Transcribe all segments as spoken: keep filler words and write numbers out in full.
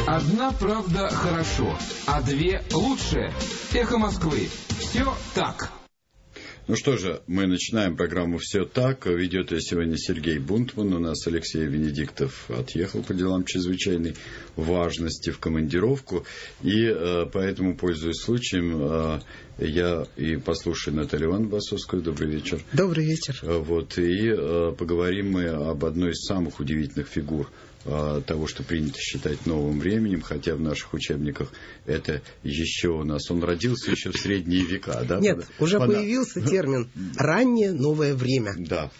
Одна правда хорошо, а две лучше. Эхо Москвы. Все так. Ну что же, мы начинаем программу «Все так». Ведет ее сегодня Сергей Бунтман. У нас Алексей Венедиктов отъехал по делам чрезвычайной важности в командировку. И э, поэтому, пользуясь случаем, э, я и послушаю Наталью Ивановну Басовскую. Добрый вечер. Добрый вечер. Вот, и э, поговорим мы об одной из самых удивительных фигур того, что принято считать новым временем, хотя в наших учебниках это еще у нас... Он родился еще в средние века, да? Нет, по, уже по, появился по, термин «раннее новое время». Да,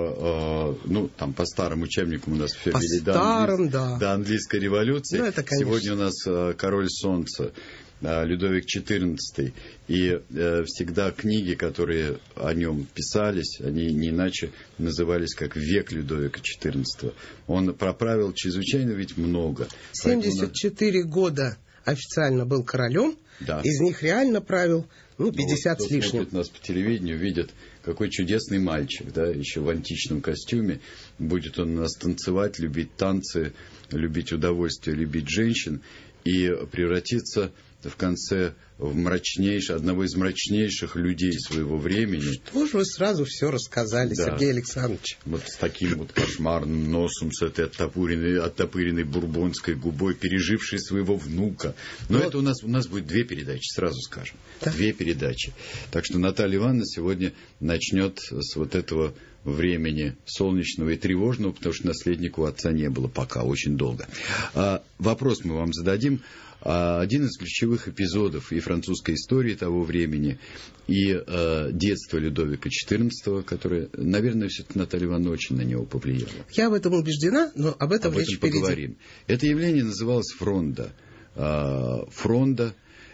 по, э, ну, там, по старым учебникам у нас все по вели старым, до, да. до английской революции. Ну, это, сегодня у нас э, король солнца, Людовик четырнадцатый. И э, всегда книги, которые о нем писались, они не иначе назывались как «Век Людовика четырнадцатого». Он проправил чрезвычайно ведь много. семьдесят четыре Поэтому... года официально был королем, да. Из них реально правил ну, пятьдесят ну, вот, с лишним. Кто смотрит нас по телевидению, видит, какой чудесный мальчик, да, еще в античном костюме. Будет он нас танцевать, любить танцы, любить удовольствие, любить женщин и превратиться... в конце в мрачнейший, одного из мрачнейших людей своего времени. Что же вы сразу все рассказали, да. Сергей Александрович? Вот с таким вот кошмарным носом, с этой оттопыренной, оттопыренной бурбонской губой, пережившей своего внука. Но вот. это у нас, у нас будет две передачи, сразу скажем. Да. Две передачи. Так что Наталья Ивановна сегодня начнет с вот этого времени солнечного и тревожного, потому что наследника у отца не было пока, очень долго. А, вопрос мы вам зададим. Один из ключевых эпизодов и французской истории того времени, и э, детства Людовика четырнадцатого, которое, наверное, все-таки Наталья Ивановна очень на него повлияла. Я в этом убеждена, но об этом об речь этом поговорим. Это явление называлось фронда. Э, фронда.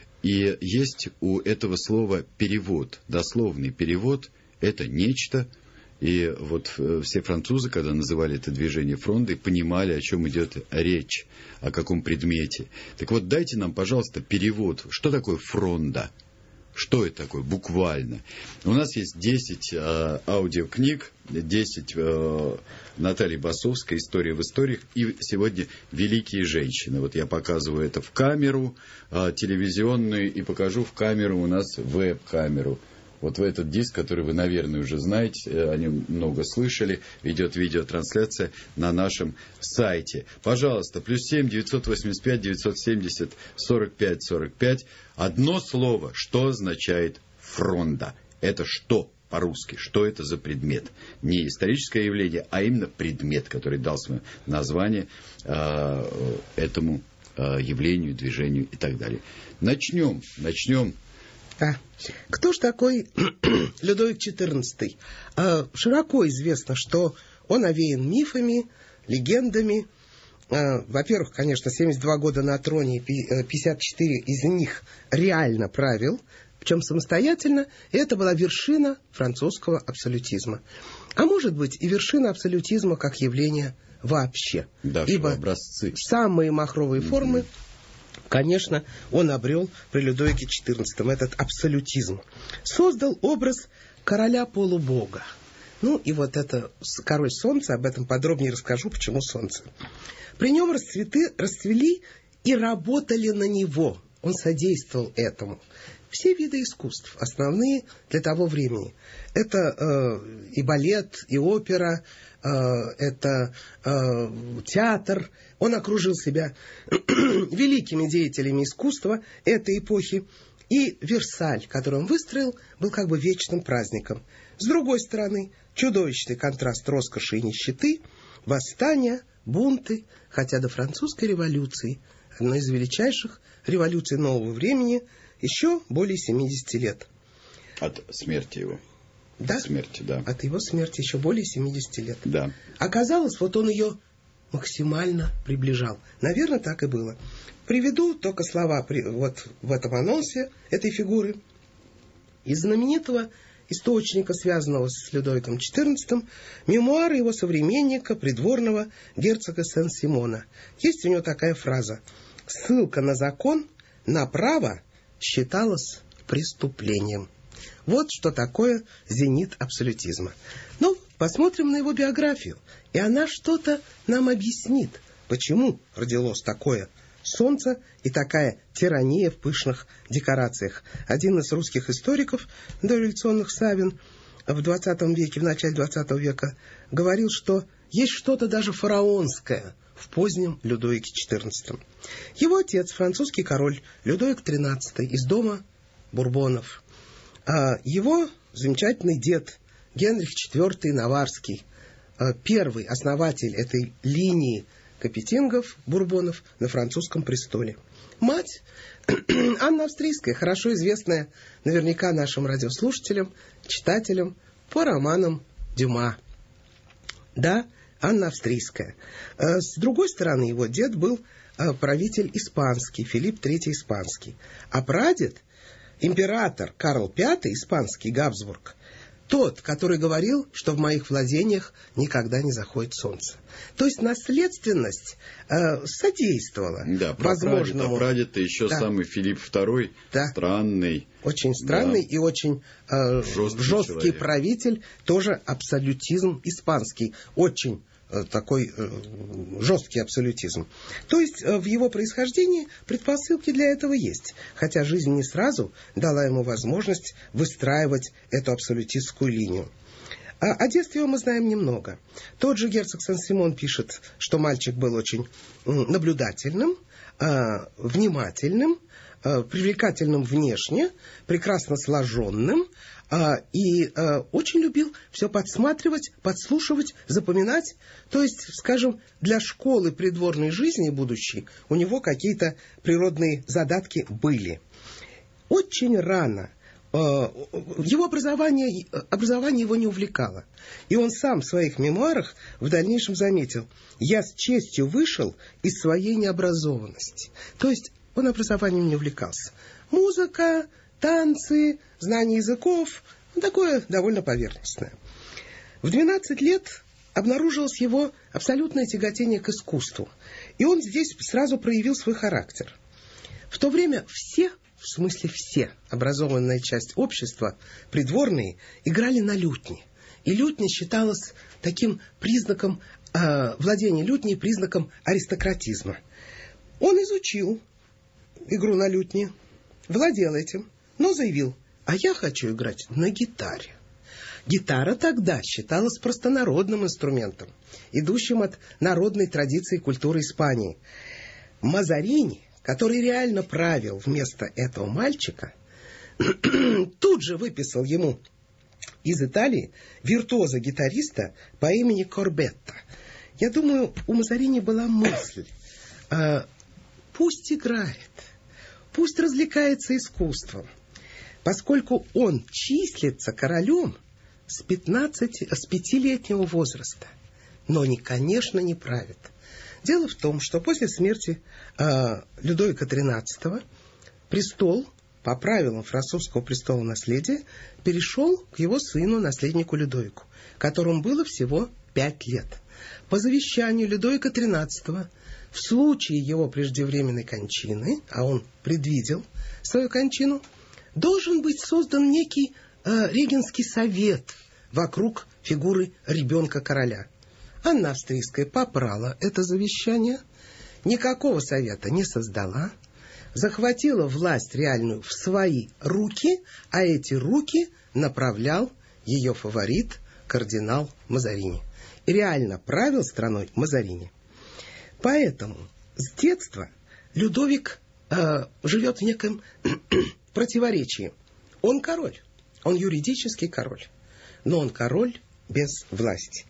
И есть у этого слова перевод, дословный перевод. Это нечто. И вот все французы, когда называли это движение фрондой, понимали, о чем идет речь, о каком предмете. Так вот, дайте нам, пожалуйста, перевод. Что такое фронда? Что это такое буквально? У нас есть десять э, аудиокниг, десять э, Натальи Басовской «История в историях» и сегодня «Великие женщины». Вот я показываю это в камеру э, телевизионную и покажу в камеру у нас веб-камеру. Вот в этот диск, который вы, наверное, уже знаете, о нем много слышали, идет видеотрансляция на нашем сайте. Пожалуйста, плюс семь девятьсот восемьдесят пять девятьсот семьдесят сорок пять сорок пять. Одно слово, что означает фронда? Это что по-русски? Что это за предмет? Не историческое явление, а именно предмет, который дал свое название э, этому э, явлению, движению и так далее. Начнем, начнем. А. Кто ж такой Людовик четырнадцатый? А, широко известно, что он овеян мифами, легендами. А, во-первых, конечно, семьдесят два года на троне, пятьдесят четыре из них реально правил, причем самостоятельно, и это была вершина французского абсолютизма. А может быть и вершина абсолютизма как явление вообще. Да, ибо образцы. Самые махровые mm-hmm. формы, конечно, он обрел при Людовике четырнадцатом этот абсолютизм. Создал образ короля-полубога. Ну, и вот это король солнца, об этом подробнее расскажу, почему солнце. При нем расцветы, расцвели и работали на него. Он содействовал этому. Все виды искусств, основные для того времени. Это э, и балет, и опера, э, это э, театр. Он окружил себя великими деятелями искусства этой эпохи. И Версаль, который он выстроил, был как бы вечным праздником. С другой стороны, чудовищный контраст роскоши и нищеты, восстания, бунты, хотя до французской революции, одной из величайших революций нового времени, еще более семидесяти лет. От смерти его. Да? От смерти, да. От его смерти еще более семидесяти лет. Да. Оказалось, вот он ее максимально приближал. Наверное, так и было. Приведу только слова вот в этом анонсе этой фигуры из знаменитого источника, связанного с Людовиком четырнадцатым, мемуары его современника, придворного герцога Сен-Симона. Есть у него такая фраза: «Ссылка на закон, на право считалась преступлением». Вот что такое зенит абсолютизма. Ну, посмотрим на его биографию, и она что-то нам объяснит, почему родилось такое солнца и такая тирания в пышных декорациях. Один из русских историков дореволюционных, Савин, в двадцатом веке, в начале двадцатого века, говорил, что есть что-то даже фараонское в позднем Людовике четырнадцатом. Его отец, французский король Людовик тринадцатый, из дома Бурбонов. А его замечательный дед Генрих четвёртый Наварский, первый основатель этой линии капетингов, Бурбонов, на французском престоле. Мать Анна Австрийская, хорошо известная наверняка нашим радиослушателям, читателям по романам Дюма. Да, Анна Австрийская. С другой стороны, его дед был правитель испанский, Филипп третий испанский. А прадед, император Карл пятый испанский, Габсбург, тот, который говорил, что в моих владениях никогда не заходит солнце. То есть наследственность э, содействовала да, возможному... Да, прадед, еще да. самый Филипп второй, да. странный. Очень странный да. и очень э, жесткий, жесткий правитель, тоже абсолютизм испанский, очень э, такой э, жесткий абсолютизм. То есть э, в его происхождении предпосылки для этого есть, хотя жизнь не сразу дала ему возможность выстраивать эту абсолютистскую линию. А о детстве его мы знаем немного. Тот же герцог Сен-Симон пишет, что мальчик был очень наблюдательным, э, внимательным, привлекательным внешне, прекрасно сложенным, а, и а, очень любил все подсматривать, подслушивать, запоминать. То есть, скажем, для школы придворной жизни будущей у него какие-то природные задатки были. Очень рано а, его образование, образование его не увлекало. И он сам в своих мемуарах в дальнейшем заметил: «Я с честью вышел из своей необразованности». То есть он образованием не увлекался. Музыка, танцы, знание языков — такое довольно поверхностное. В двенадцать лет обнаружилось его абсолютное тяготение к искусству. И он здесь сразу проявил свой характер. В то время все, в смысле все, образованная часть общества, придворные, играли на лютне. И лютня считалась таким признаком, э, владение лютней признаком аристократизма. Он изучил игру на лютне, владел этим, но заявил: а я хочу играть на гитаре. Гитара тогда считалась простонародным инструментом, идущим от народной традиции и культуры Испании. Мазарини, который реально правил вместо этого мальчика, тут же выписал ему из Италии виртуоза-гитариста по имени Корбетто. Я думаю, у Мазарини была мысль: э, пусть играет, пусть развлекается искусством, поскольку он числится королем с, пятнадцати, с пятилетнего возраста, но, не, конечно, не правит. Дело в том, что после смерти э, Людовика тринадцатого престол, по правилам французского престола наследия, перешел к его сыну, наследнику Людовику, которому было всего пять лет. По завещанию Людовика тринадцатого, в случае его преждевременной кончины, а он предвидел свою кончину, должен быть создан некий э, регенский совет вокруг фигуры ребенка-короля. Анна Австрийская попрала это завещание, никакого совета не создала, захватила власть реальную в свои руки, а эти руки направлял ее фаворит, кардинал Мазарини. И реально правил страной Мазарини. Поэтому с детства Людовик э, живет в неком противоречии. Он король, он юридический король, но он король без власти.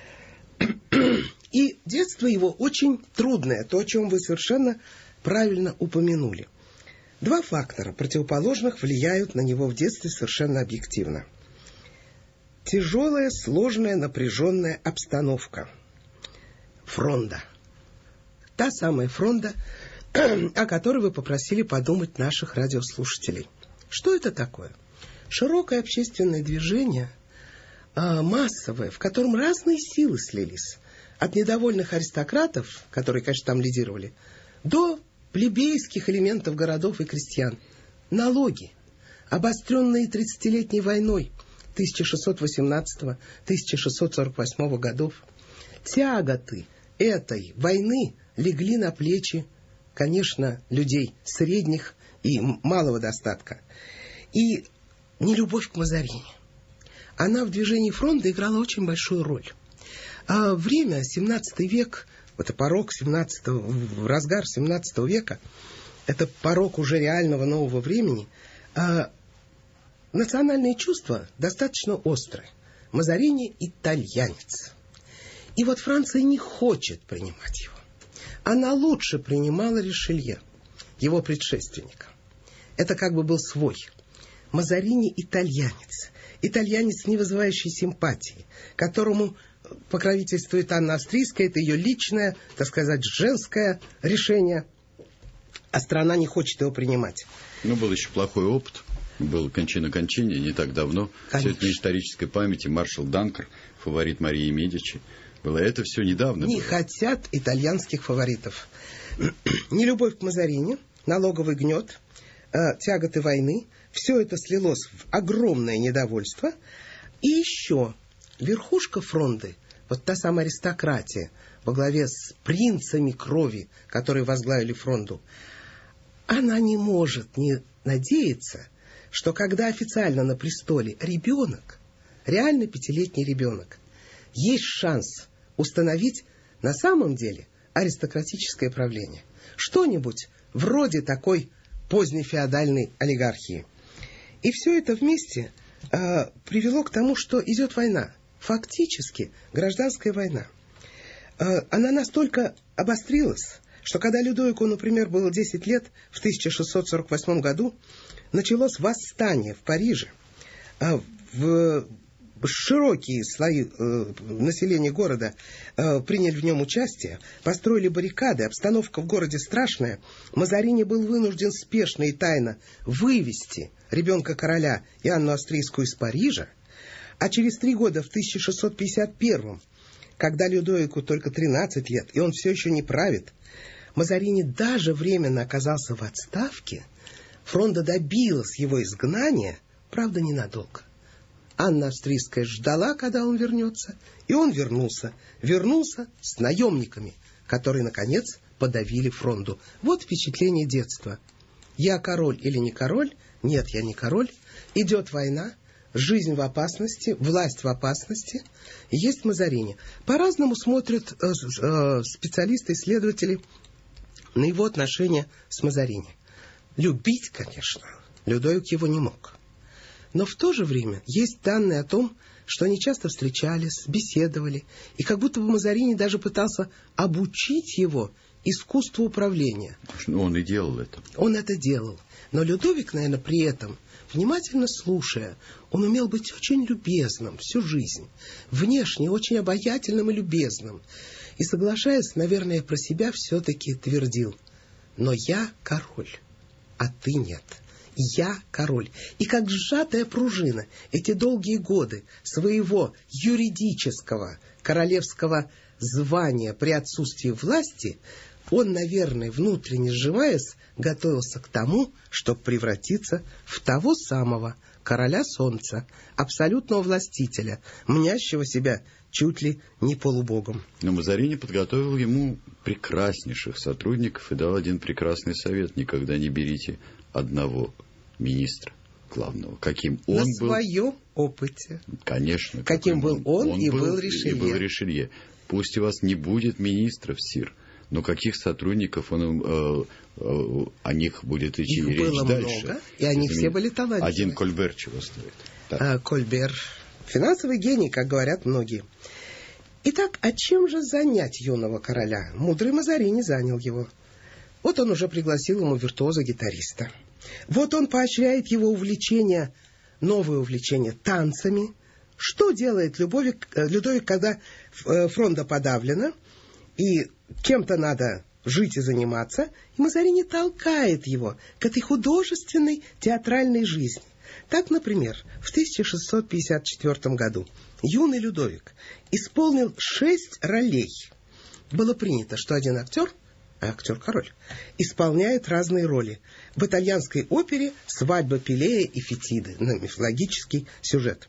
И детство его очень трудное, то, о чем вы совершенно правильно упомянули. Два фактора противоположных влияют на него в детстве совершенно объективно. Тяжелая, сложная, напряженная обстановка. Фронда. Та самая фронда, о которой вы попросили подумать наших радиослушателей. Что это такое? Широкое общественное движение, массовое, в котором разные силы слились. От недовольных аристократов, которые, конечно, там лидировали, до плебейских элементов городов и крестьян. Налоги, обостренные тридцатилетней войной тысяча шестьсот восемнадцатого — тысяча шестьсот сорок восьмого годов. Тяготы этой войны легли на плечи конечно, людей средних и малого достатка. И нелюбовь к Мазарини. Она в движении фронта играла очень большую роль. А время, семнадцатый век, это порог семнадцатого, в разгар семнадцатого века, это порог уже реального нового времени, а национальные чувства достаточно острые. Мазарини итальянец. И вот Франция не хочет принимать его. Она лучше принимала Ришелье, его предшественника. Это как бы был свой. Мазарини итальянец. Итальянец, не вызывающий симпатии, которому покровительствует Анна Австрийская. Это ее личное, так сказать, женское решение. А страна не хочет его принимать. Ну, был еще плохой опыт. Был кончина кончине не так давно. Конечно. Все это на исторической памяти. Маршал Данкер, фаворит Марии Медичи. Было это все недавно. Не было. Хотят итальянских фаворитов. Нелюбовь к Мазарини, налоговый гнет, э, тяготы войны. Все это слилось в огромное недовольство. И еще верхушка фронды, вот та самая аристократия, во главе с принцами крови, которые возглавили фронду, она не может не надеяться, что когда официально на престоле ребенок, реально пятилетний ребенок, есть шанс установить на самом деле аристократическое правление. Что-нибудь вроде такой поздней феодальной олигархии. И все это вместе э, привело к тому, что идет война. Фактически гражданская война. Э, она настолько обострилась, что когда Людовику, например, было десять лет, в тысяча шестьсот сорок восьмом году началось восстание в Париже. Э, в широкие слои э, населения города э, приняли в нем участие, построили баррикады, обстановка в городе страшная. Мазарини был вынужден спешно и тайно вывести ребенка короля и Анну Австрийскую из Парижа, а через три года, в тысяча шестьсот пятьдесят первом, когда Людовику только тринадцать лет, и он все еще не правит, Мазарини даже временно оказался в отставке, фронда добилась его изгнания, правда, ненадолго. Анна Австрийская ждала, когда он вернется, и он вернулся. Вернулся с наемниками, которые, наконец, подавили фронду. Вот впечатление детства. Я король или не король? Нет, я не король. Идет война, жизнь в опасности, власть в опасности. Есть Мазарини. По-разному смотрят э, э, специалисты, исследователи на его отношения с Мазарини. Любить, конечно, Людовик его не мог. Но в то же время есть данные о том, что они часто встречались, беседовали, и как будто бы Мазарини даже пытался обучить его искусству управления. Он и делал это. Он это делал. Но Людовик, наверное, при этом, внимательно слушая, он умел быть очень любезным всю жизнь, внешне очень обаятельным и любезным. И, соглашаясь, наверное, про себя все-таки твердил: «Но я король, а ты нет». Я король. И как сжатая пружина эти долгие годы своего юридического королевского звания при отсутствии власти, он, наверное, внутренне сживаясь, готовился к тому, чтобы превратиться в того самого короля солнца, абсолютного властителя, мнящего себя чуть ли не полубогом. Но Мазарини подготовил ему прекраснейших сотрудников и дал один прекрасный совет: никогда не берите одного министра главного, каким он На был. На своем опыте. Конечно. Каким был он, он и был, был Ришелье. И был Ришелье. Пусть у вас не будет министров, сир, но каких сотрудников он, э, э, о них будет идти Их речь было дальше. Много, и они Это все были талантливы. Один Кольбер чего стоит. А, Кольбер. Финансовый гений, как говорят многие. Итак, а чем же занять юного короля? Мудрый Мазарини занял его. Вот он уже пригласил ему виртуоза-гитариста. Вот он поощряет его увлечение, новое увлечение танцами. Что делает Людовик, Людовик, когда фронда подавлена, и чем-то надо жить и заниматься, и Мазарини толкает его к этой художественной театральной жизни. Так, например, в тысяча шестьсот пятьдесят четвёртом году юный Людовик исполнил шесть ролей. Было принято, что один актер, а актер-король, исполняет разные роли. В итальянской опере «Свадьба Пелея и Фетиды», на мифологический сюжет.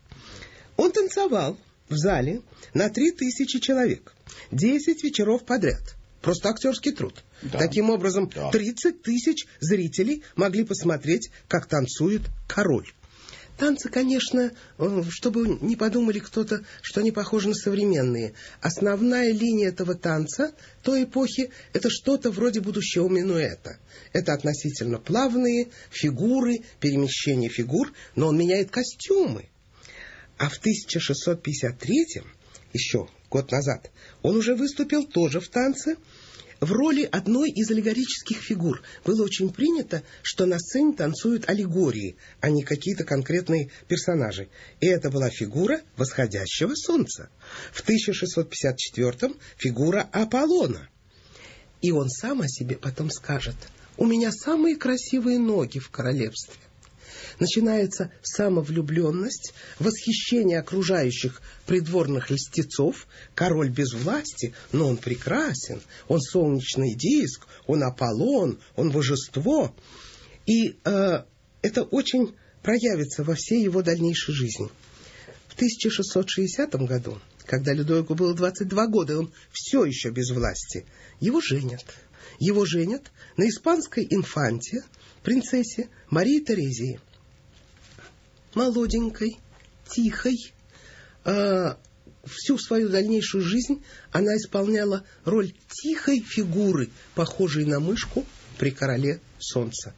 Он танцевал в зале на три тысячи человек, десять вечеров подряд. просто актерский труд. Да. Таким образом, да. тридцать тысяч зрителей могли посмотреть, как танцует король. Танцы, конечно, чтобы не подумали кто-то, что они похожи на современные. Основная линия этого танца той эпохи – это что-то вроде будущего минуэта. Это относительно плавные фигуры, перемещение фигур, но он меняет костюмы. А в тысяча шестьсот пятьдесят третьем, еще год назад, он уже выступил тоже в танце, в роли одной из аллегорических фигур. Было очень принято, что на сцене танцуют аллегории, а не какие-то конкретные персонажи. И это была фигура восходящего солнца. В тысяча шестьсот пятьдесят четвёртом фигура Аполлона. И он сам о себе потом скажет: «У меня самые красивые ноги в королевстве». Начинается самовлюбленность, восхищение окружающих придворных льстецов. Король без власти, но он прекрасен, он солнечный диск, он Аполлон, он божество. И э, это очень проявится во всей его дальнейшей жизни. В тысяча шестьсот шестидесятом году, когда Людовику было двадцать два года, и он все еще без власти, его женят. Его женят на испанской инфанте, принцессе Марии Терезии. Молоденькой, тихой. Э, всю свою дальнейшую жизнь она исполняла роль тихой фигуры, похожей на мышку при короле солнца.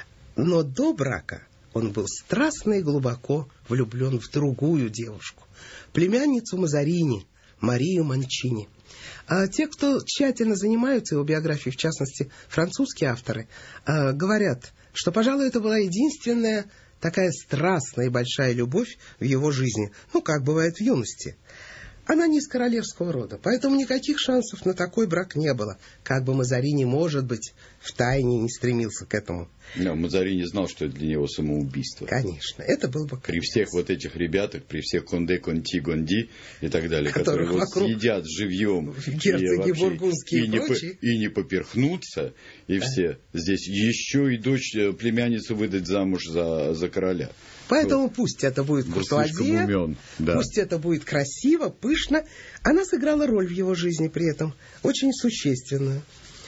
Но до брака он был страстно и глубоко влюблен в другую девушку, племянницу Мазарини, Марию Манчини. А те, кто тщательно занимаются его биографией, в частности, французские авторы, э, говорят, что, пожалуй, это была единственная такая страстная и большая любовь в его жизни, ну, как бывает в юности. Она не из королевского рода, поэтому никаких шансов на такой брак не было, как бы Мазарини, может быть, втайне не стремился к этому. Да, Мазарини знал, что это для него самоубийство. Конечно, это был бы... При всех вот этих ребятах, при всех Конде, Конти, Гонди и так далее, которые вот съедят живьем герцоги бургундские и, вообще, и, не, и не поперхнутся, и да. Все здесь еще и дочь, племянницу выдать замуж за, за короля. Поэтому вот. Пусть это будет куртуазия, да. Пусть это будет красиво, пышно. Она сыграла роль в его жизни при этом, очень существенную.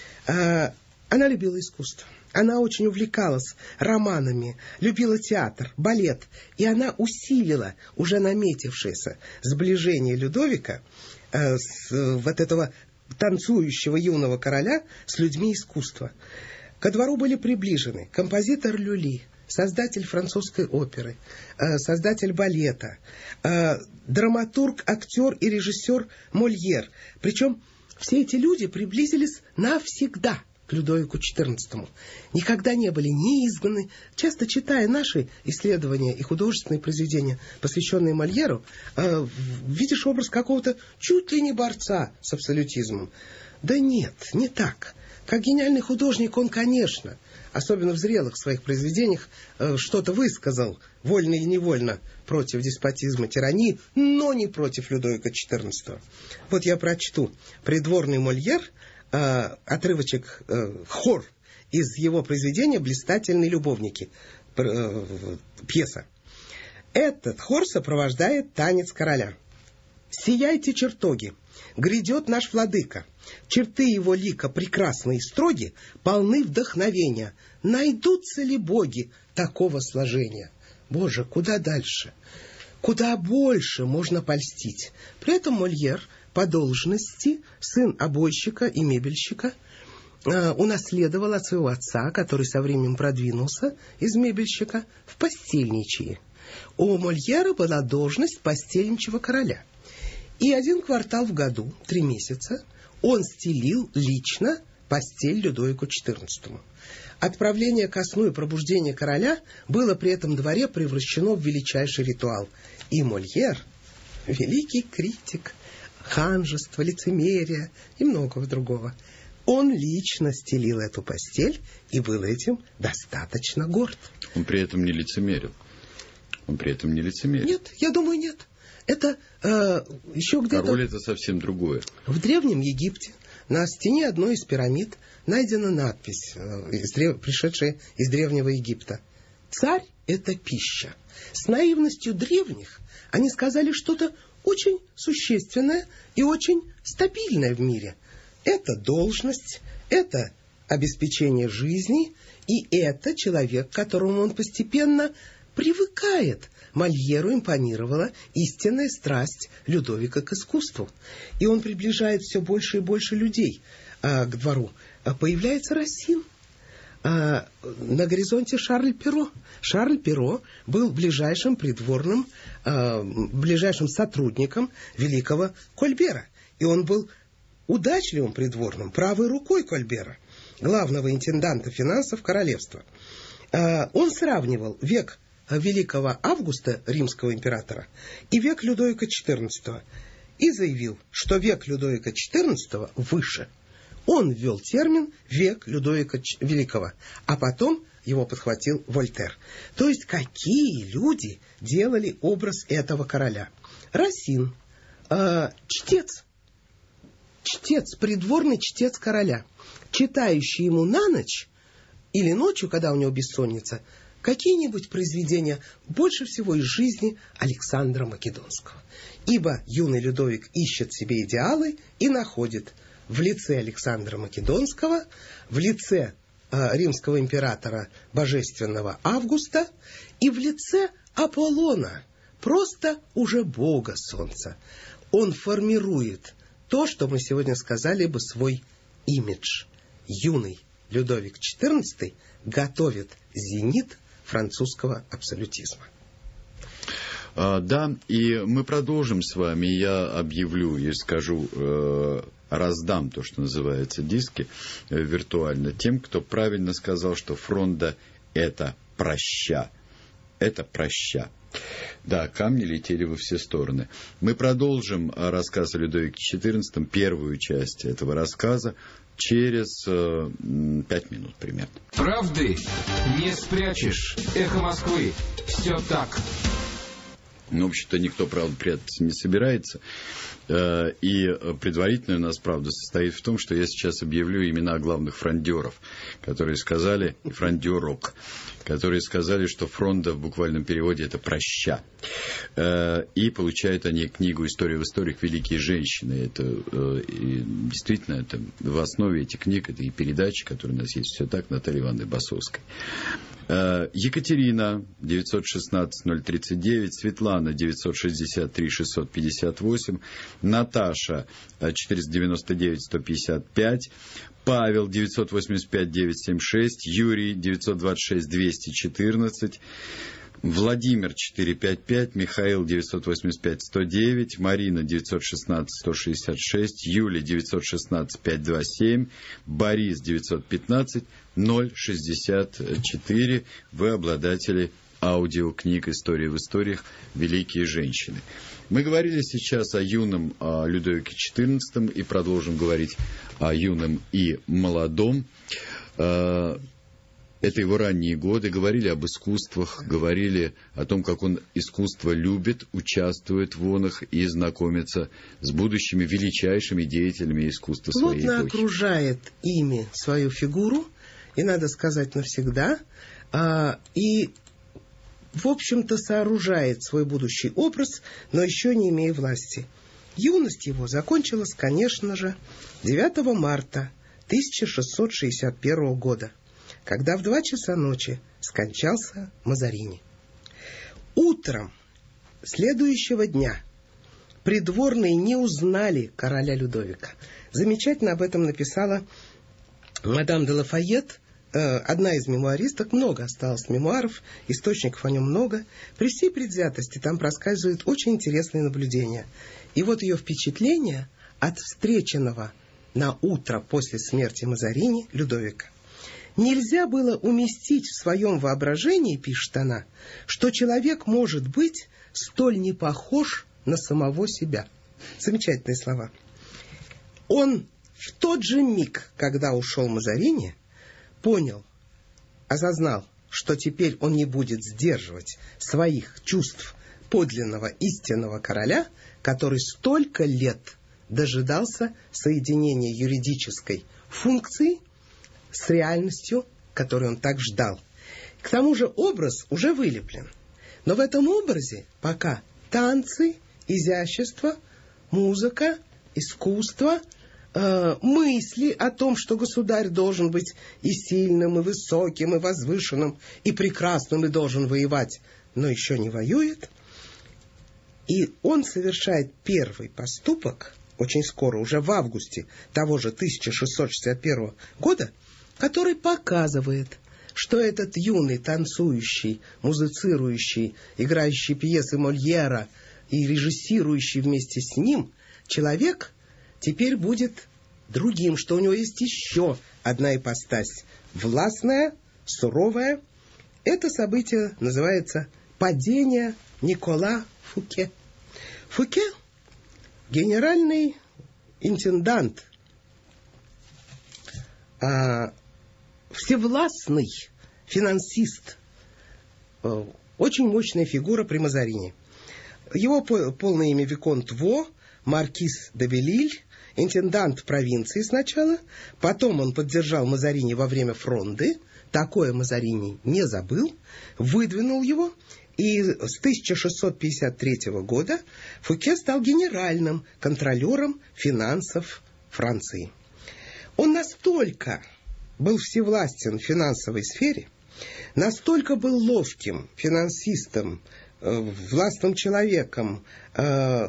Она любила искусство. Она очень увлекалась романами, любила театр, балет. И она усилила уже наметившееся сближение Людовика э, с вот этого танцующего юного короля с людьми искусства. Ко двору были приближены композитор Люли, создатель французской оперы, э, создатель балета, э, драматург, актер и режиссер Мольер. Причем все эти люди приблизились навсегда к Людовику четырнадцатому. Никогда не были ни изгнаны. Часто читая наши исследования и художественные произведения, посвященные Мольеру, э, видишь образ какого-то чуть ли не борца с абсолютизмом. Да нет, не так. Как гениальный художник он, конечно, особенно в зрелых своих произведениях, э, что-то высказал, вольно и невольно, против деспотизма, тирании, но не против Людовика четырнадцатого. Вот я прочту. Придворный Мольер, э, отрывочек, э, хор из его произведения «Блистательные любовники», э, пьеса. Этот хор сопровождает танец короля. «Сияйте, чертоги! Грядет наш владыка. Черты его лика прекрасны и строги, полны вдохновения. Найдутся ли боги такого сложения?» Боже, куда дальше? Куда больше можно польстить? При этом Мольер по должности, сын обойщика и мебельщика, э, унаследовал от своего отца, который со временем продвинулся из мебельщика в постельничьи. У Мольера была должность постельничьего короля. И один квартал в году, три месяца, он стелил лично постель Людовику четырнадцатому. Отправление ко сну и пробуждение короля было при этом дворе превращено в величайший ритуал. И Мольер, великий критик ханжества, лицемерия и многого другого, он лично стелил эту постель и был этим достаточно горд. Он при этом не лицемерил. Он при этом не лицемерил. Нет, я думаю, нет. Это э, еще где-то... Король — это совсем другое. В Древнем Египте на стене одной из пирамид найдена надпись, э, из древ... пришедшая из Древнего Египта. «Царь — это пища». С наивностью древних они сказали что-то очень существенное и очень стабильное в мире. это должность, это обеспечение жизни, и это человек, к которому он постепенно привыкает. Мольеру импонировала истинная страсть Людовика к искусству. И он приближает все больше и больше людей а, к двору. А появляется Рассин. А, на горизонте Шарль Перро. Шарль Перро был ближайшим придворным, а, ближайшим сотрудником великого Кольбера. И он был удачливым придворным, правой рукой Кольбера, главного интенданта финансов королевства. А, он сравнивал век великого Августа, римского императора, и век Людовика четырнадцатого. И заявил, что век Людовика четырнадцатого выше. Он ввел термин «век Людовика Великого», а потом его подхватил Вольтер. То есть, какие люди делали образ этого короля? Рассин, э, чтец, чтец, придворный чтец короля, читающий ему на ночь или ночью, когда у него бессонница, какие-нибудь произведения, больше всего из жизни Александра Македонского. Ибо юный Людовик ищет себе идеалы и находит в лице Александра Македонского, в лице э, римского императора божественного Августа и в лице Аполлона, просто уже бога солнца. Он формирует то, что мы сегодня сказали бы, свой имидж. Юный Людовик четырнадцатый готовит зенит французского абсолютизма. А, да, и мы продолжим с вами. Я объявлю и скажу, э, раздам то, что называется, диски э, виртуально тем, кто правильно сказал, что Фронда — это проща. Это проща. Да, камни летели во все стороны. Мы продолжим рассказ о Людовике четырнадцатом, первую часть этого рассказа, через э, пять минут примерно. Правды не спрячешь. Эхо Москвы. Все так. Ну, в общем-то, никто, правда, прятаться не собирается. И предварительная у нас правда состоит в том, что я сейчас объявлю имена главных фрондеров, которые сказали, фрондерок, которые сказали, что фронда в буквальном переводе это проща. И получают они книгу «История в историях. Великие женщины». Это и действительно, это в основе этих книг, это и передачи, которые у нас есть, все так, Натальи Ивановны Басовской. Екатерина девятьсот шестнадцать ноль тридцать девять, Светлана девятьсот шестьдесят три шестьсот пятьдесят восемь, Наташа четыреста девяносто девять сто пятьдесят пять, Павел девятьсот восемьдесят пять девятьсот семьдесят шесть, Юрий девятьсот двадцать шесть двести четырнадцать, Владимир четыреста пятьдесят пять, Михаил девятьсот восемьдесят пять сто девять, Марина девятьсот шестнадцать сто шестьдесят шесть, Юлия девятьсот шестнадцать пятьсот двадцать семь, Борис девятьсот пятнадцать ноль шестьдесят четыре. Вы обладатели аудиокниг «История в историях. Великие женщины». Мы говорили сейчас о юном о Людовике четырнадцатом и продолжим говорить о юном и молодом. Это его ранние годы. Говорили об искусствах, говорили о том, как он искусство любит, участвует в онах и знакомится с будущими величайшими деятелями искусства своей плотно эпохи. Окружает ими свою фигуру, и, надо сказать, навсегда, а, и, в общем-то, сооружает свой будущий образ, но еще не имея власти. Юность его закончилась, конечно же, девятого марта тысяча шестьсот шестьдесят первого года, когда в два часа ночи скончался Мазарини. Утром следующего дня придворные не узнали короля Людовика. Замечательно об этом написала мадам де Лафайет, одна из мемуаристок. Много осталось мемуаров, источников о нем много. При всей предвзятости там проскальзывают очень интересные наблюдения. И вот ее впечатление от встреченного на утро после смерти Мазарини Людовика. Нельзя было уместить в своем воображении, пишет она, что человек может быть столь не похож на самого себя. Замечательные слова. Он в тот же миг, когда ушел Мазарини, понял, осознал, что теперь он не будет сдерживать своих чувств подлинного истинного короля, который столько лет дожидался соединения юридической функции с реальностью, которую он так ждал. К тому же образ уже вылеплен. Но в этом образе пока танцы, изящество, музыка, искусство, э, мысли о том, что государь должен быть и сильным, и высоким, и возвышенным, и прекрасным, и должен воевать, но еще не воюет. И он совершает первый поступок, очень скоро, уже в августе того же тысяча шестьсот шестьдесят первого года, который показывает, что этот юный, танцующий, музицирующий, играющий пьесы Мольера и режиссирующий вместе с ним человек теперь будет другим, что у него есть еще одна ипостась, властная, суровая. Это событие называется «Падение Никола Фуке». Фуке — генеральный интендант, а, всевластный финансист, очень мощная фигура при Мазарине. Его полное имя Виконт Во, маркиз де Белиль, интендант провинции сначала, потом он поддержал Мазарини во время фронды, такое Мазарини не забыл, выдвинул его, и с тысяча шестьсот пятьдесят третьего года Фуке стал генеральным контролером финансов Франции. Он настолько был всевластен в финансовой сфере, настолько был ловким финансистом, э, властным человеком, э,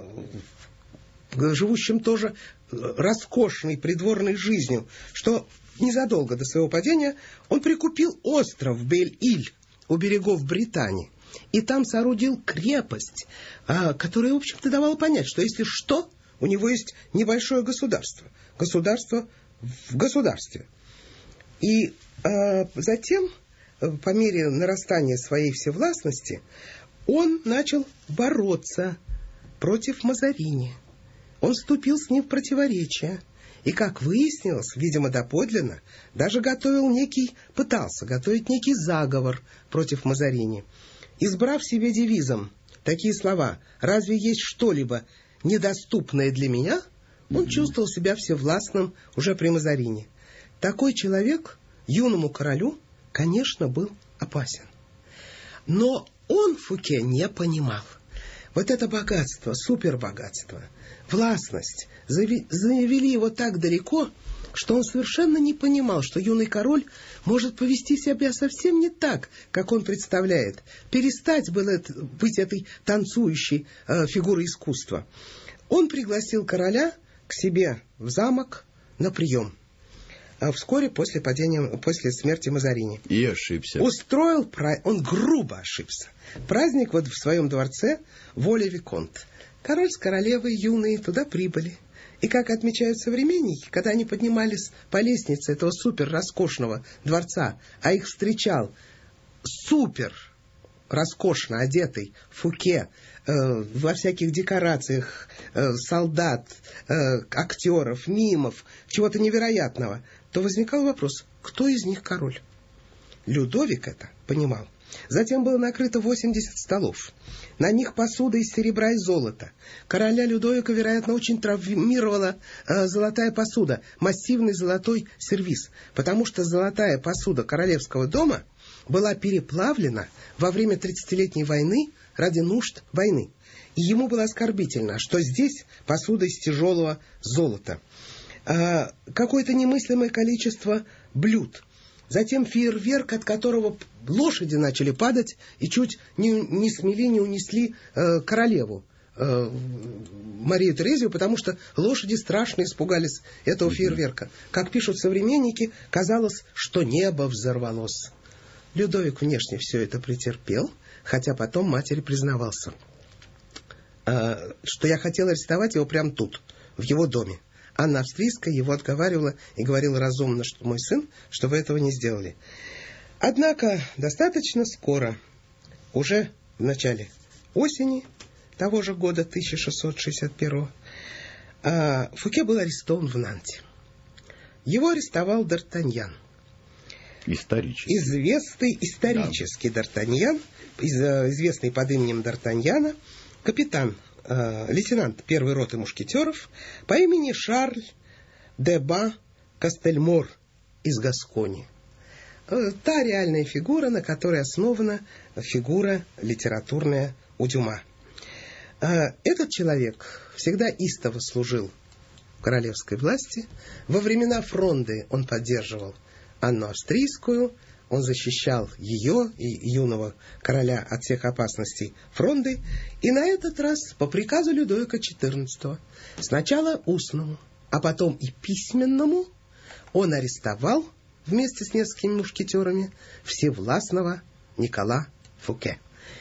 живущим тоже роскошной придворной жизнью, что незадолго до своего падения он прикупил остров Бель-Иль у берегов Британии. И там соорудил крепость, э, которая, в общем-то, давала понять, что если что, у него есть небольшое государство. Государство в государстве. И э, затем, по мере нарастания своей всевластности, он начал бороться против Мазарини. Он вступил с ним в противоречие. И, как выяснилось, видимо, доподлинно, даже готовил некий, пытался готовить некий заговор против Мазарини. Избрав себе девизом такие слова: «Разве есть что-либо недоступное для меня?», он чувствовал себя всевластным уже при Мазарине. Такой человек юному королю, конечно, был опасен. Но он, Фуке, не понимал. Вот это богатство, супербогатство, властность завели его так далеко, что он совершенно не понимал, что юный король может повести себя совсем не так, как он представляет, перестать было быть этой танцующей э, фигурой искусства. Он пригласил короля к себе в замок на прием. А вскоре после падения, после смерти Мазарини. И ошибся. Устроил, он грубо ошибся. Праздник вот в своем дворце Воля Виконт. Король с королевой юные туда прибыли. И, как отмечают современники, когда они поднимались по лестнице этого супер роскошного дворца, а их встречал супер роскошно одетый Фуке, э, во всяких декорациях, э, солдат, э, актеров, мимов, чего-то невероятного, то возникал вопрос, кто из них король? Людовик это понимал. Затем было накрыто восемьдесят столов. На них посуда из серебра и золота. Короля Людовика, вероятно, очень травмировала э, золотая посуда, массивный золотой сервиз, потому что золотая посуда королевского дома была переплавлена во время тридцатилетней войны ради нужд войны. И ему было оскорбительно, что здесь посуда из тяжелого золота. Э, какое-то немыслимое количество блюд. Затем фейерверк, от которого лошади начали падать и чуть не, не смели, не унесли э, королеву э, Марию Терезию, потому что лошади страшно испугались этого mm-hmm. фейерверка. Как пишут современники, казалось, что небо взорвалось. Людовик внешне все это претерпел, хотя потом матери признавался, э, что я хотел арестовать его прямо тут, в его доме. Анна Австрийская его отговаривала и говорила разумно, что мой сын, что вы этого не сделали. Однако достаточно скоро, уже в начале осени того же года, тысяча шестьсот шестьдесят первого, Фуке был арестован в Нанте. Его арестовал Д'Артаньян. Исторический. Известный исторический да. Д'Артаньян, известный под именем Д'Артаньяна, капитан, лейтенант первой роты мушкетеров по имени Шарль де Ба Кастельмор из Гаскони. Та реальная фигура, на которой основана фигура литературная у Дюма. Этот человек всегда истово служил в королевской власти. Во времена Фронды он поддерживал Анну Австрийскую, он защищал ее и юного короля от всех опасностей Фронды. И на этот раз по приказу Людовика четырнадцатого, сначала устному, а потом и письменному, он арестовал вместе с несколькими мушкетерами всевластного Никола Фуке.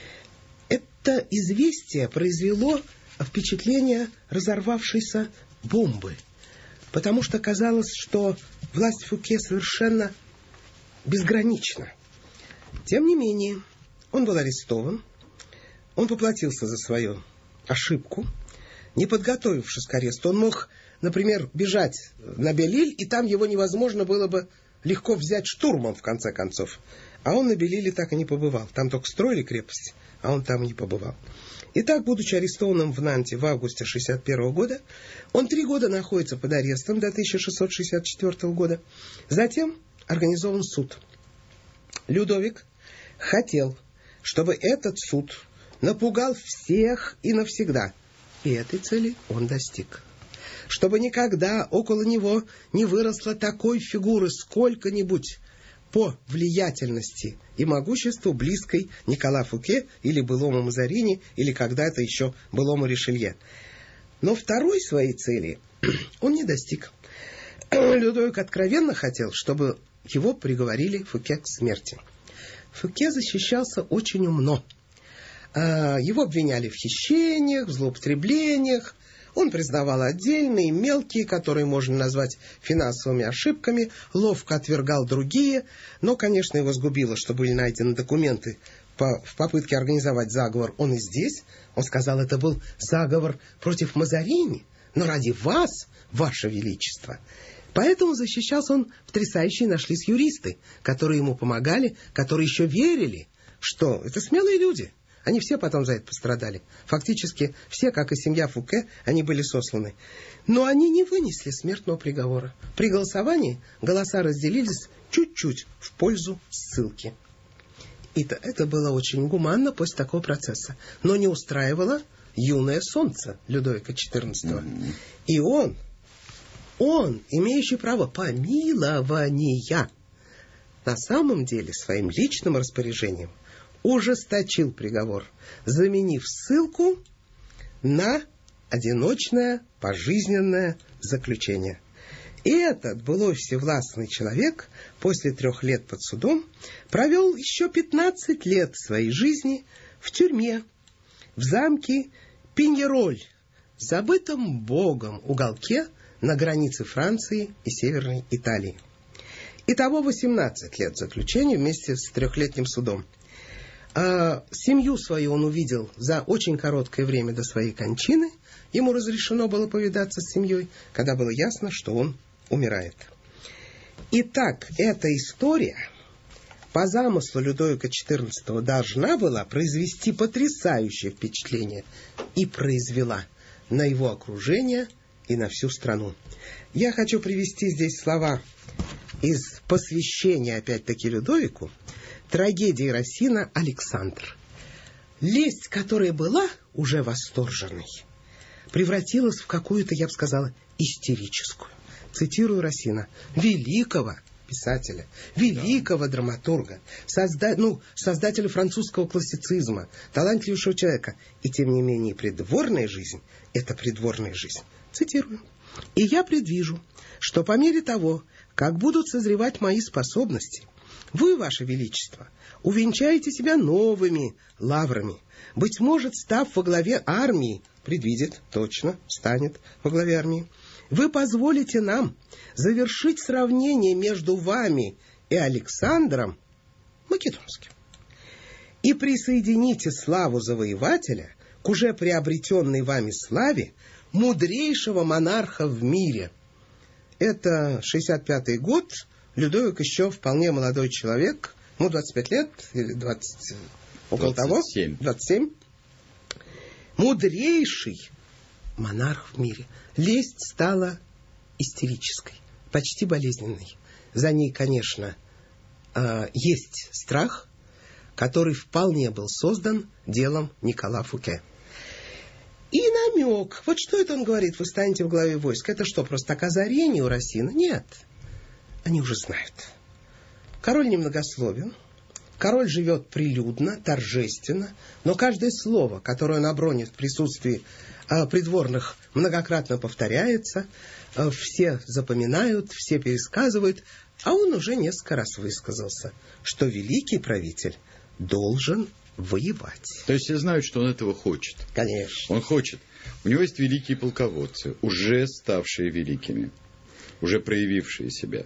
Это известие произвело впечатление разорвавшейся бомбы, потому что казалось, что власть Фуке совершенно безгранична. Тем не менее, он был арестован, он поплатился за свою ошибку. Не подготовившись к аресту, он мог, например, бежать на Белиль, и там его невозможно было бы легко взять штурмом, в конце концов. А он на Белиле так и не побывал. Там только строили крепость, а он там не побывал. Итак, будучи арестованным в Нанте в августе шестьдесят первого года, он три года находится под арестом до тысяча шестьсот шестьдесят четвертого года. Затем организован суд. Людовик хотел, чтобы этот суд напугал всех и навсегда. И этой цели он достиг. Чтобы никогда около него не выросло такой фигуры сколько-нибудь по влиятельности и могуществу близкой Никола Фуке или былому Мазарини, или когда-то еще былому Ришелье. Но второй своей цели он не достиг. Людовик откровенно хотел, чтобы его приговорили Фуке к смерти. Фуке защищался очень умно. Его обвиняли в хищениях, в злоупотреблениях. Он признавал отдельные, мелкие, которые можно назвать финансовыми ошибками, ловко отвергал другие, но, конечно, его сгубило, что были найдены документы по, в попытке организовать заговор. Он и здесь, он сказал, это был заговор против Мазарини, но ради вас, ваше величество. Поэтому защищался он, потрясающие нашлись юристы, которые ему помогали, которые еще верили, что это смелые люди. Они все потом за это пострадали. Фактически все, как и семья Фуке, они были сосланы. Но они не вынесли смертного приговора. При голосовании голоса разделились чуть-чуть в пользу ссылки. И это, это было очень гуманно после такого процесса. Но не устраивало юное солнце Людовика четырнадцатого. Mm-hmm. И он, он, имеющий право помилования, на самом деле своим личным распоряжением ужесточил приговор, заменив ссылку на одиночное пожизненное заключение. И этот былой всевластный человек после трех лет под судом провел еще пятнадцать лет своей жизни в тюрьме, в замке Пиньероль, забытом богом уголке на границе Франции и Северной Италии. Итого восемнадцать лет заключения вместе с трехлетним судом. А семью свою он увидел за очень короткое время до своей кончины. Ему разрешено было повидаться с семьей, когда было ясно, что он умирает. Итак, эта история по замыслу Людовика четырнадцатого должна была произвести потрясающее впечатление и произвела на его окружение и на всю страну. Я хочу привести здесь слова из посвящения, опять-таки, Людовику, трагедии Рассина «Александр». Лесть, которая была уже восторженной, превратилась в какую-то, я бы сказала, истерическую. Цитирую Рассина: великого писателя, великого драматурга, созда... ну, создателя французского классицизма, талантливейшего человека. И тем не менее придворная жизнь — это придворная жизнь. Цитирую. «И я предвижу, что по мере того, как будут созревать мои способности, вы, ваше величество, увенчаете себя новыми лаврами. Быть может, став во главе армии, предвидит, точно, станет во главе армии, вы позволите нам завершить сравнение между вами и Александром Македонским и присоедините славу завоевателя к уже приобретенной вами славе мудрейшего монарха в мире». Это шестьдесят пятый год. Людовик еще вполне молодой человек, ну, двадцать пять лет, или двадцать, около двадцать семь. того, двадцать семь. Мудрейший монарх в мире. Лесть стала истерической, почти болезненной. За ней, конечно, есть страх, который вполне был создан делом Никола Фуке. И намек. Вот что это он говорит? Вы станете в главе войск. Это что, просто так озарение у Расина? Нет. Они уже знают. Король немногословен. Король живет прилюдно, торжественно. Но каждое слово, которое он обронит в присутствии э, придворных, многократно повторяется. Э, все запоминают, все пересказывают. А он уже несколько раз высказался, что великий правитель должен воевать. То есть все знают, что он этого хочет. Конечно. Он хочет. У него есть великие полководцы, уже ставшие великими, уже проявившие себя.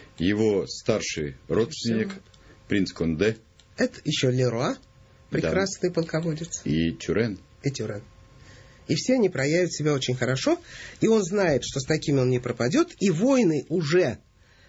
Его старший родственник, все. принц Конде. Это еще Леруа, прекрасный да. полководец. И Тюрен. И Тюрен. И все они проявят себя очень хорошо. И он знает, что с такими он не пропадет. И войны уже,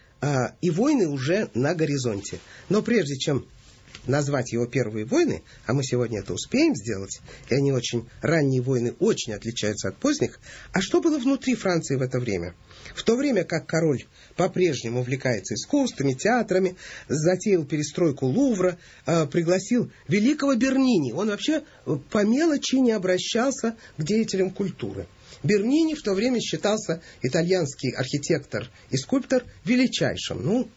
а, и войны уже на горизонте. Но прежде чем назвать его первые войны, а мы сегодня это успеем сделать, и они очень, ранние войны очень отличаются от поздних, а что было внутри Франции в это время? В то время как король по-прежнему увлекается искусствами, театрами, затеял перестройку Лувра, э, пригласил великого Бернини. Он вообще по мелочи не обращался к деятелям культуры. Бернини в то время считался итальянский архитектор и скульптор величайшим. Ну,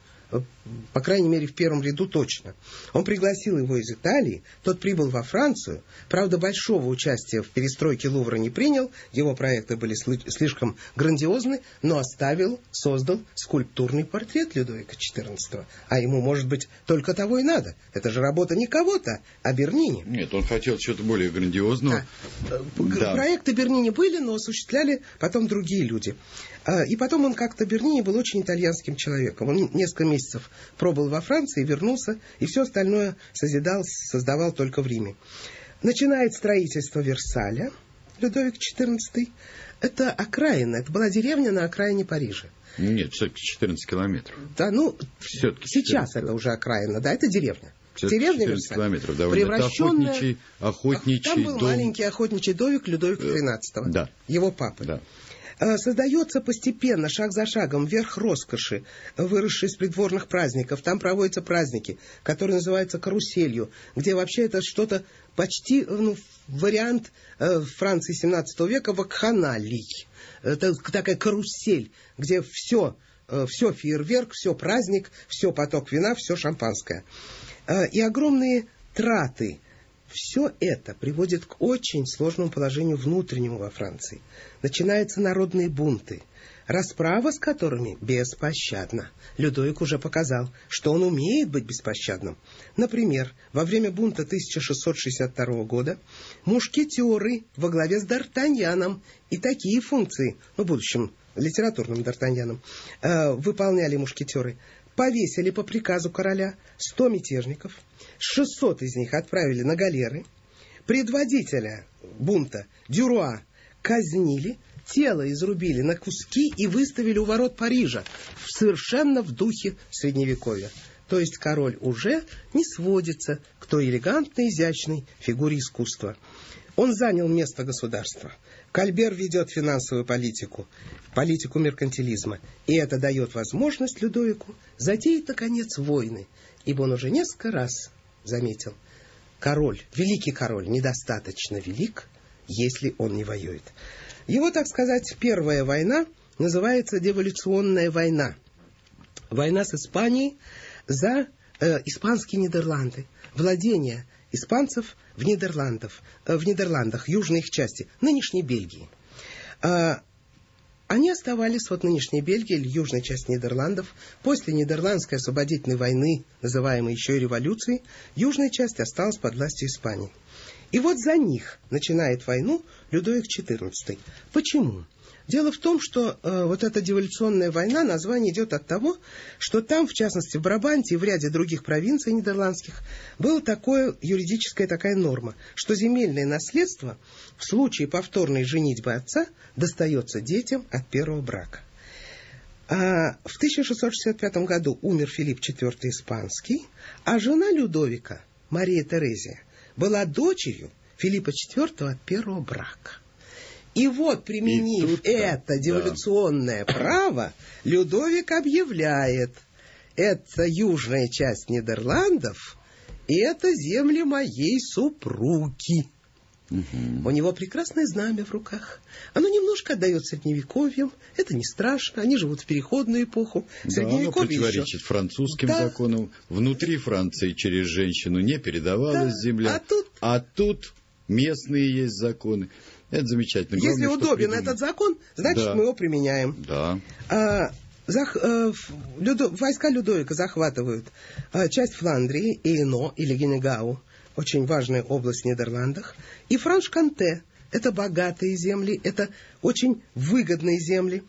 по крайней мере, в первом ряду точно. Он пригласил его из Италии, тот прибыл во Францию, правда, большого участия в перестройке Лувра не принял, его проекты были слишком грандиозны, но оставил, создал скульптурный портрет Людовика четырнадцатого. А ему, может быть, только того и надо. Это же работа не кого-то, а Бернини. Нет, он хотел чего-то более грандиозного. Да. Да. Проекты Бернини были, но осуществляли потом другие люди. И потом он как-то, Бернини был очень итальянским человеком. Он несколько месяцев пробыл во Франции, вернулся, и все остальное созидал, создавал только в Риме. Начинает строительство Версаля, Людовик четырнадцатый. Это окраина, это была деревня на окраине Парижа. Нет, все-таки четырнадцать километров. Да, ну, все-таки сейчас это уже окраина, да, это деревня. Деревня четырнадцать километров, довольно. Превращенная... Охотничий, охотничий Там был дом. маленький охотничий домик Людовика тринадцатого, да. его папы. Да. Создается постепенно, шаг за шагом, верх роскоши, выросший из придворных праздников. Там проводятся праздники, которые называются каруселью, где вообще это что-то почти, ну, вариант э, Франции семнадцатого века вакханалий. Это такая карусель, где все, э, все фейерверк, все праздник, все поток вина, все шампанское. Э, и огромные траты. Все это приводит к очень сложному положению внутреннему во Франции. Начинаются народные бунты, расправа с которыми беспощадна. Людовик уже показал, что он умеет быть беспощадным. Например, во время бунта тысяча шестьсот шестьдесят второго года мушкетеры во главе с Д'Артаньяном и такие функции, ну, в будущем литературным Д'Артаньяном, э, выполняли мушкетеры. Повесили по приказу короля сто мятежников, шестьсот из них отправили на галеры, предводителя бунта Дюруа казнили, тело изрубили на куски и выставили у ворот Парижа, совершенно в духе Средневековья. То есть король уже не сводится к той элегантной, изящной фигуре искусства. Он занял место государства. Кальбер ведет финансовую политику, политику меркантилизма. И это дает возможность Людовику затеять, наконец, войны. Ибо он уже несколько раз заметил, король, великий король, недостаточно велик, если он не воюет. Его, так сказать, первая война называется деволюционная война. Война с Испанией за э, испанские Нидерланды. Владение испанцев в, Нидерландов, э, в Нидерландах, южной их части, нынешней Бельгии. Э, они оставались, вот нынешней Бельгии, или южной части Нидерландов, после Нидерландской освободительной войны, называемой еще и революцией, южная часть осталась под властью Испании. И вот за них начинает войну Людовик четырнадцатый. Почему? Дело в том, что э, вот эта деволюционная война, название идет от того, что там, в частности, в Брабанте и в ряде других провинций нидерландских, была такое, юридическая такая норма, что земельное наследство в случае повторной женитьбы отца достается детям от первого брака. А в тысяча шестьсот шестьдесят пятом году умер Филипп четвёртый Испанский, а жена Людовика, Мария Терезия, была дочерью Филиппа четвёртого от первого брака. И вот, применив тут, это деволюционное да. право, Людовик объявляет, это южная часть Нидерландов, и это земли моей супруги. Угу. У него прекрасное знамя в руках. Оно немножко отдает средневековьем. Это не страшно. Они живут в переходную эпоху. Да, оно противоречит еще... французским да. законам. Внутри Франции через женщину не передавалась да. земля. А тут... а тут местные есть законы. Это замечательно. Главное, если удобен этот закон, значит, да. мы его применяем. Да. А, зах, а, Людо, войска Людовика захватывают а, часть Фландрии, Эйно или Генегау. Очень важная область в Нидерландах, и Франш-Конте. Это богатые земли, это очень выгодные земли.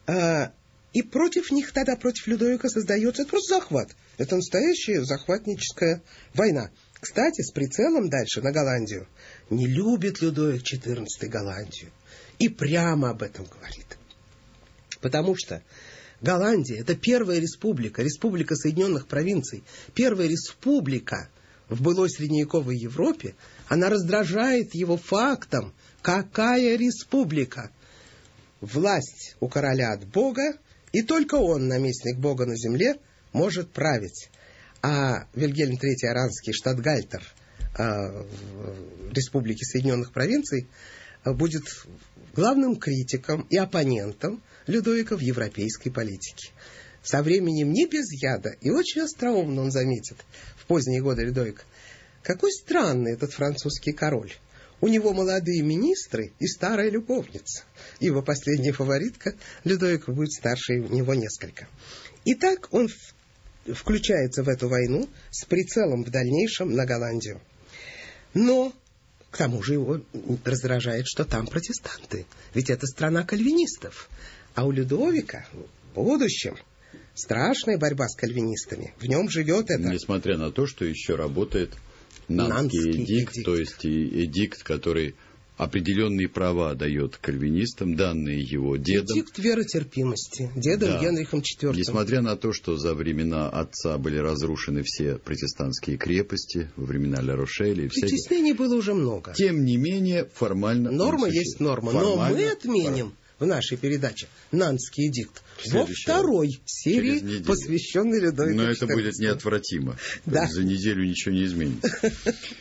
И против них тогда, против Людовика, создается... Это просто захват. Это настоящая захватническая война. Кстати, с прицелом дальше на Голландию. Не любит Людовик четырнадцатый Голландию. И прямо об этом говорит. Потому что Голландия — это первая республика, республика Соединенных Провинций, первая республика в былой средневековой Европе. Она раздражает его фактом. Какая республика? Власть у короля от Бога, и только он, наместник Бога на земле, может править. А Вильгельм третий Оранский, штатгальтер э, Республики Соединенных Провинций, э, будет главным критиком и оппонентом Людовика в европейской политике. Со временем не без яда, и очень остроумно он заметит в поздние годы Людовика: какой странный этот французский король. У него молодые министры и старая любовница. Его последняя фаворитка Людовика будет старше него несколько. Итак, он включается в эту войну с прицелом в дальнейшем на Голландию. Но к тому же его раздражает, что там протестанты. Ведь это страна кальвинистов. А у Людовика в будущем страшная борьба с кальвинистами. В нем живет это... Несмотря на то, что еще работает Нанский, Нанский эдикт, эдикт, то есть эдикт, который определенные права дает кальвинистам, данные его дедом. Эдикт веротерпимости, дедом да. Генрихом четвёртым. Несмотря на то, что за времена отца были разрушены все протестантские крепости, во времена Ля-Рошеля и всякие... Притеснений было уже много. Тем не менее, формально... Норма есть норма, формально, но мы отменим... в нашей передаче Нанский эдикт во второй серии, посвященной Людовику Но это будет неотвратимо. Да. За неделю ничего не изменится.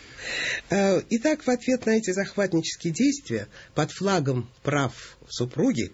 Итак, в ответ на эти захватнические действия под флагом прав супруги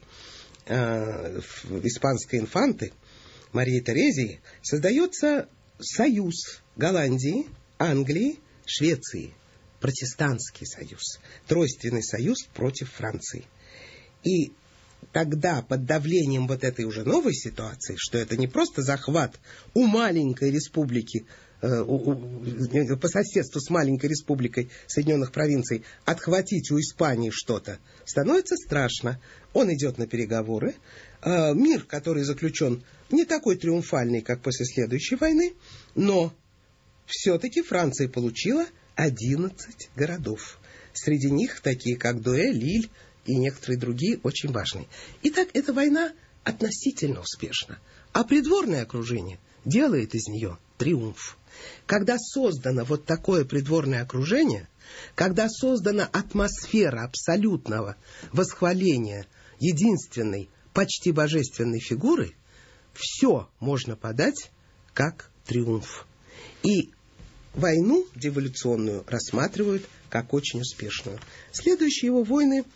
э, испанской инфанты Марии Терезии создается союз Голландии, Англии, Швеции. Протестантский союз. Тройственный союз против Франции. И тогда под давлением вот этой уже новой ситуации, что это не просто захват у маленькой республики, э, у, у, по соседству с маленькой республикой Соединенных Провинций, отхватить у Испании что-то, становится страшно. Он идет на переговоры. Э, мир, который заключен, не такой триумфальный, как после следующей войны, но все-таки Франция получила одиннадцать городов. Среди них такие, как Дуэ, Лиль, и некоторые другие очень важные. Итак, эта война относительно успешна. А придворное окружение делает из нее триумф. Когда создано вот такое придворное окружение, когда создана атмосфера абсолютного восхваления единственной, почти божественной фигуры, все можно подать как триумф. И войну деволюционную рассматривают как очень успешную. Следующие его войны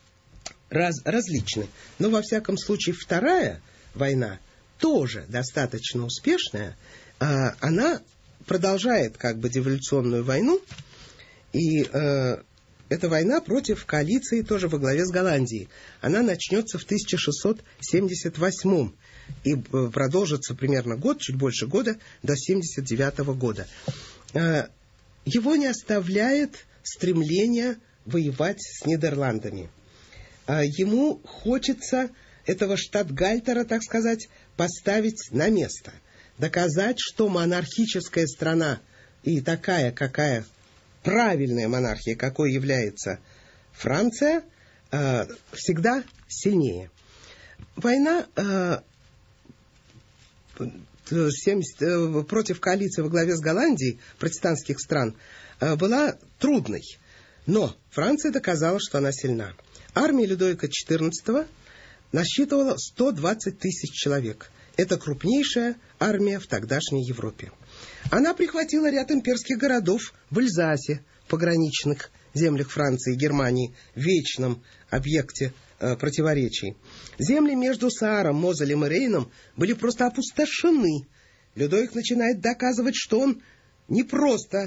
Раз, различны. Но, во всяком случае, вторая война, тоже достаточно успешная, а, она продолжает как бы деволюционную войну, и а, эта война против коалиции тоже во главе с Голландией. Она начнется в тысяча шестьсот семьдесят восьмом и продолжится примерно год, чуть больше года, до семьдесят девятого года. А, его не оставляет стремление воевать с Нидерландами. Ему хочется этого штатгальтера, так сказать, поставить на место. Доказать, что монархическая страна и такая, какая правильная монархия, какой является Франция, всегда сильнее. Война против коалиции во главе с Голландией, протестантских стран, была трудной. Но Франция доказала, что она сильна. Армия Людовика четырнадцатого насчитывала сто двадцать тысяч человек. Это крупнейшая армия в тогдашней Европе. Она прихватила ряд имперских городов в Эльзасе, пограничных, землях Франции и Германии, вечном объекте э, противоречий. Земли между Сааром, Мозелем и Рейном были просто опустошены. Людовик начинает доказывать, что он не просто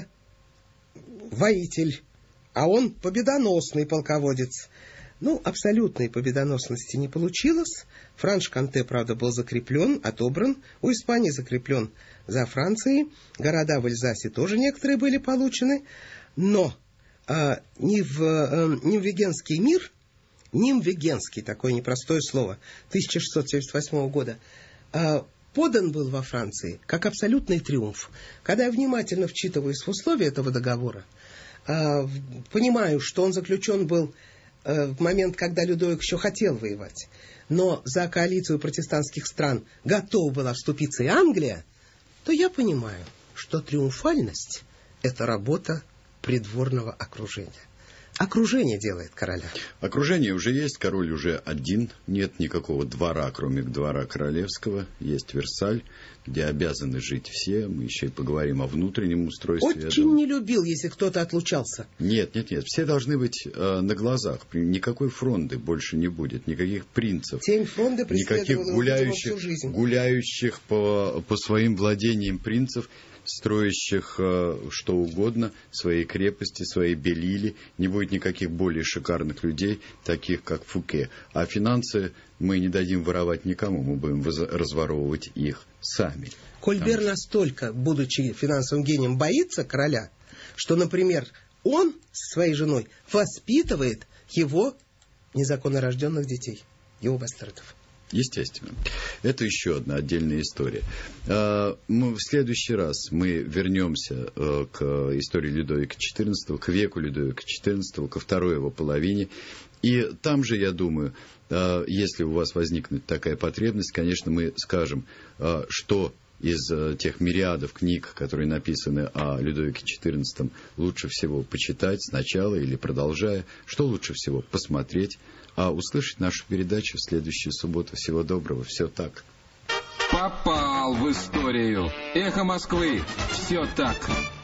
воитель, а он победоносный полководец. Ну, абсолютной победоносности не получилось. Франш-Конте, правда, был закреплен, отобран. У Испании закреплен за Францией. Города в Эльзасе тоже некоторые были получены. Но э, ни в э, Нимвегенский мир, Нимвегенский, такое непростое слово, тысяча шестьсот семьдесят восьмого года, э, подан был во Франции как абсолютный триумф. Когда я внимательно вчитываюсь в условия этого договора, э, понимаю, что он заключен был э, в момент, когда Людовик еще хотел воевать, но за коалицию протестантских стран готова была вступиться и Англия, то я понимаю, что триумфальность – это работа придворного окружения. Окружение делает короля. Окружение уже есть, король уже один. Нет никакого двора, кроме двора королевского. Есть Версаль, где обязаны жить все. Мы еще и поговорим о внутреннем устройстве. Очень не любил, если кто-то отлучался. Нет, нет, нет. Все должны быть э, на глазах. Никакой фронды больше не будет. Никаких принцев. Тень фронды никаких гуляющих, всю жизнь. гуляющих по, по своим владениям принцев, строящих э, что угодно, свои крепости, свои белили. Не будет никаких более шикарных людей, таких как Фуке. А финансы мы не дадим воровать никому, мы будем разворовывать их сами. Кольбер что... настолько, будучи финансовым гением, боится короля, что, например, он со своей женой воспитывает его незаконно рожденных детей, его бастардов. Естественно. Это еще одна отдельная история. Мы, в следующий раз мы вернемся к истории Людовика четырнадцатого, к веку Людовика четырнадцатого, ко второй его половине. И там же, я думаю, если у вас возникнет такая потребность, конечно, мы скажем, что из тех мириадов книг, которые написаны о Людовике четырнадцатом, лучше всего почитать сначала или продолжая, что лучше всего посмотреть, а услышать нашу передачу в следующую субботу. Всего доброго, все так. Попал в историю. Эхо Москвы. Все так.